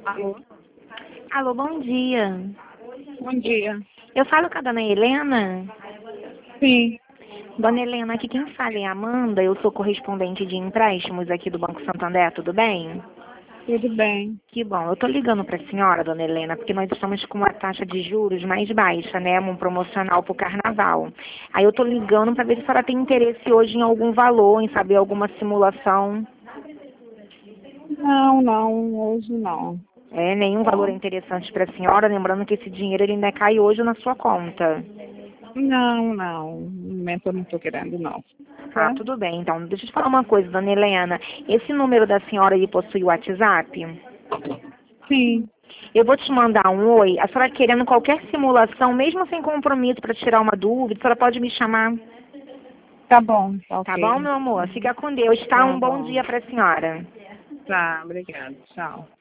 Alô? Alô, bom dia. Bom dia. Eu falo com a dona Helena. Sim. Dona Helena, aqui quem fala é a Amanda. Eu sou correspondente de empréstimos aqui do Banco Santander, tudo bem? Tudo bem. Que bom. Eu tô ligando para a senhora, dona Helena, porque nós estamos com uma taxa de juros mais baixa, né? Um promocional para o carnaval. Aí eu tô ligando para ver se a senhora tem interesse hoje em algum valor, em saber alguma simulação. Não, hoje não. É, nenhum valor Tá. é interessante para a senhora, lembrando que esse dinheiro ele ainda cai hoje na sua conta. Não. No momento eu não estou querendo, não. Ah, Tá? tudo bem. Então, deixa eu te falar uma coisa, dona Helena. Esse número da senhora aí possui o WhatsApp? Sim. Eu vou te mandar um oi. A senhora querendo qualquer simulação, mesmo sem compromisso, para tirar uma dúvida, a senhora pode me chamar. Tá bom, tá Tá bom, ok. meu amor? Fica com Deus, tá? Tá Um bom bom. dia para a senhora. Tá, obrigada. Tchau.